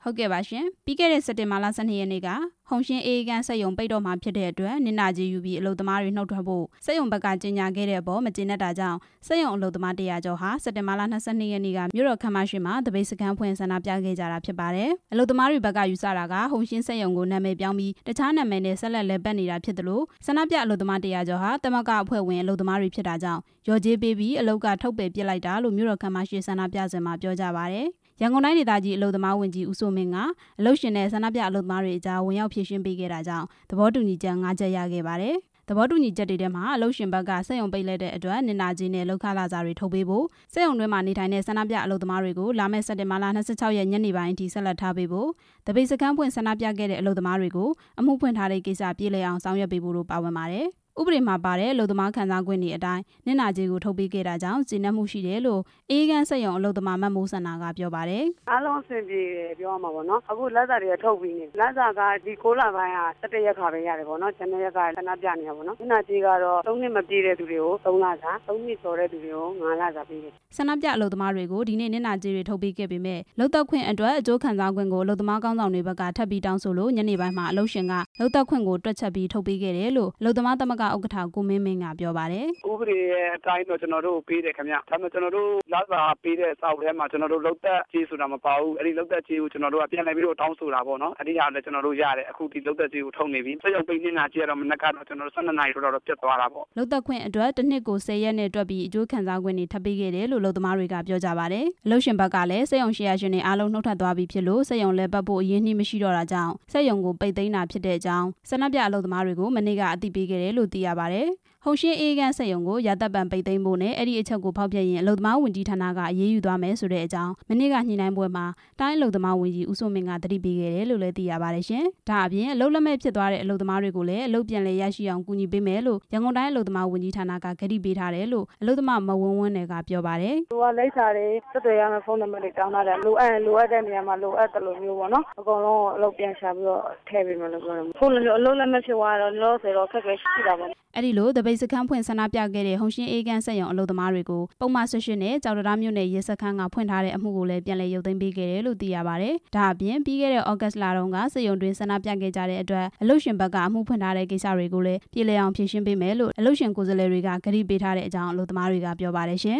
ဟုတ်ကဲ့ပါရှင်ပြီးခဲ့တဲ့စက်တင်ဘာလ12ရက်နေ့ကဟုံရှင်အေးကန်စက်ရုံပိတ်တော့မှာဖြစ်တဲ့အတွက်နင်နာကြီးယူပြီးအလုပ်သမားတွေနှုတ်ထွက်ဖို့စက်ရုံဘက်ကကြေညာခဲ့တဲ့အပေါ်မကျေနပ်တာကြောင့်စက်ရုံအလုပ်သမား100ကျော်ဟာစက်တင်ဘာလ22ရက်နေ့ကမြို့တော်ခမ်းမရှိမှာတပိတ်စခန်းဖွင့်ဆန္ဒပြခဲ့ကြတာဖြစ်ပါတယ်အလုပ်သမားတွေဘက်ကယူဆတာကဟုံရှင်စက်ရုံကိုနာမည်ပြောင်းပြီးတခြားနာမည်နဲ့ဆက်လက်လည်ပတ်နေတာဖြစ်တယ်လို့ဆန္ဒပြအလုပ်သမား100ကျော်ဟာတမကအဖွဲ့ဝင်အလုပ်သမားတွေဖြစ်တာကြောင့်ရော်ကြေးပေးပြီးအလုပ်ကထုတ်ပယ်ပစ်လိုက်တာလို့မြို့တော်ခမ်းမရှိဆန္ဒပြစဉ်မှာပြောကြပါတယ်ရန်ကုန်တိုင်းဒေသကြီးအလုပ်သမားဝန်ကြီးဦးစိုးမင်းကအလုပ်ရှင်နဲ့ဆန္ဒပြအလုပ်သမားတွေအကြားဝင်ရောက်ဖြည့်ရှင်းပေးခဲ့တာကြောင့်သဘောတူညီချက်5ချက်ရခဲ့ပါတယ်။သဘောတူညီချက်တွေထဲမှာအလုပ်ရှင်ဘက်ကစက်ရုံပိတ်လိုက်တဲ့အတွက်နင်နာကြီးနဲ့လုပ်ခလာစာတွေထုတ်ပေးဖို့စက်ရုံတွင်းမှာနေထိုင်တဲ့ဆန္ဒပြအလုပ်သမားတွေကိုလာမယ့်စက်တင်ဘာလ26ရက်ညနေပိုင်းအထိဆက်လက်ထားပေးဖို့တပိတ်စခန်းဖွင့်ဆန္ဒပြခဲ့တဲ့အလုပ်သမားတွေကိုအမှုဖွင့်ထားတဲ့ကိစ္စပြေလည်အောင်ဆောင်ရွက်ပေးဖို့တို့ပါဝင်ပါတယ်။ဥပဒေမှာပါတဲ့အလုပ်သမားခံစား권တွေအတိုင်းနင်နာကြီးကိုထုတ်ပေးခဲ့တာကြောင့်ကျေနပ်မှုရှိတယ်လို့အေးကန်စက်ရုံအလုပ်သမားမတ်မိုးစန္ဒာကပြောပါတယ်အားလုံးအဆင်ပြေတယ်ပြောရမှာပေါ့နော်အခုလက်စာတွေကထုတ်ပြီးနေလက်စာကဒီ6လပိုင်းက17ရက်ခါပဲရတယ်ပေါ့နော်ဇန်နဝါရီကဆန္ဒပြနေတာပေါ့နော်နင်နာကြီးကတော့3နှစ်မပြည့်တဲ့သူတွေကို3လစာ3နှစ်ကျော်တဲ့သူတွေကို5လစာပေးတယ်ဆန္ဒပြအလုပ်သမားတွေကိုဒီနေ့နင်နာကြီးတွေထုတ်ပေးခဲ့ပေမဲ့လုပ်သက်ခွင့်အတွက်အကျိုးခံစား권ကိုအလုပ်သမားကောင်းဆောင်တွေဘက်ကထပ်ပြီးတောင်းဆိုလို့ညနေပိုင်းမှာအလုပ်ရှင်ကလုပ်သက်ခွင့်ကိုတွက်ချက်ပြီးထုတ်ပေးခဲ့တယ်လို့အလုပ်သမားသမဂ္ဂဥက္ကဋ္ဌကိုမင်းမင်းကပြောပါတယ်ဥပဒေရဲ့အတိုင်းတော့ကျွန်တော်တို့ပေးတယ်ခင်ဗျဒါပေမဲ့ကျွန်တော်တို့လစာပေးတဲ့စာအုပ်ထဲမှာကျွန်တော်တို့လုပ်သက်ကြေးဆိုတာမပါဘူးအဲ့ဒီလုပ်သက်ကြေးကိုကျွန်တော်တို့ကပြန်လည်ပြီးတော့တောင်းဆိုတာပေါ့နော်အဲ့ဒီဟာလည်းကျွန်တော်တို့ရတယ်အခုဒီလုပ်သက်ကြေးကိုထုတ်နေပြီစက်ရုံပိတ်နေတာကြေးကတော့မနက်ကတော့ကျွန်တော်တို့12နာရီတော့ပြတ်သွားတာပေါ့လုပ်သက်ခွင့်အတွက်တစ်နှစ်ကို10ရက်နဲ့တွက်ပြီးအကျိုးခံစား권တွေထပ်ပေးခဲ့တယ်လို့လုပ်သမားတွေကပြောကြပါတယ်အလုပ်ရှင်ဘက်ကလည်းစက်ရုံရှယ်ယာရှင်တွေအားလုံးနှုတ်ထွက်သွားပြီဖြစ်လို့စက်ရုံလဲပတ်ဖို့အရင်းနှီးမရှိတော့တာကြောင့်စက်ရုံကိုပိတ်သိမ်းတာဖြစ်တဲ့အကြောင်းဆန္ဒပြအလုပ်သမားတွေကိုမနေ့ကအသိပေးခဲ့တယ်လို့သိရပါတယ်ဟုံရှင်အေးကန်စက်ရုံကိုရာသက်ပံပိတ်သိမ်းဖို့နဲ့အဲ့ဒီအချက်ကိုဖောက်ဖျက်ရင်အလုပ်သမားဝန်ကြီးဌာနကအရေးယူသွားမယ်ဆိုတဲ့အကြောင်းမနေ့ကညှိနှိုင်းပွဲမှာတိုင်းအလုပ်သမားဝန်ကြီးဦးစိုးမင်းကသတိပေးခဲ့တယ်လို့လည်းသိရပါတယ်ရှင်။ဒါအပြင်အလုပ်လက်မဲ့ဖြစ်သွားတဲ့အလုပ်သမားတွေကိုလည်းအလုပ်ပြန်လည်ရရှိအောင်ကူညီပေးမယ်လို့ရန်ကုန်တိုင်းအလုပ်သမားဝန်ကြီးဌာနကကတိပေးထားတယ်လို့အလုပ်သမားမဝန်းဝန်းတွေကပြောပါတယ်။သူကလိပ်စာတွေဆက်သွယ်ရမယ့်ဖုန်းနံပါတ်တွေတောင်းထားတယ်လိုအပ်တဲ့နေရာမှာလိုအပ်တယ်လို့မျိုးပေါ့နော်အကုန်လုံးအလုပ်ပြန်ရှာပြီးတော့ထည့်ပေးမယ်လို့ပြောတယ်။ခုလိုအလုပ်လက်မဲ့ဖြစ်သွားတော့လောဆယ်တော့ခက်ခဲရှိတာပေါ့အဲ့ဒီလိုတပိတ်စခန်းဖွင့်ဆန္ဒပြခဲ့တဲ့ဟုံရှင်အေးကန်စက်ရုံအလုပ်သမားတွေကိုပုံမှန်18နဲ့ကြောက်တရားမြို့နယ်ရဲစခန်းကဖွင့်ထားတဲ့အမှုကိုလည်းပြန်လည်ရုပ်သိမ်းပေးခဲ့တယ်လို့သိရပါတယ်။ဒါအပြင်ပြီးခဲ့တဲ့ဩဂတ်လတုန်းကစက်ရုံတွင်ဆန္ဒပြခဲ့ကြတဲ့အတွက်အလုပ်ရှင်ဘက်ကအမှုဖွင့်ထားတဲ့ကိစ္စတွေကိုလည်းပြည်လည်အောင်ဖြေရှင်းပေးမယ်လို့အလုပ်ရှင်ကိုယ်စားလှယ်တွေကကတိပေးထားတဲ့အကြောင်းအလုပ်သမားတွေကပြောပါတယ်ရှင်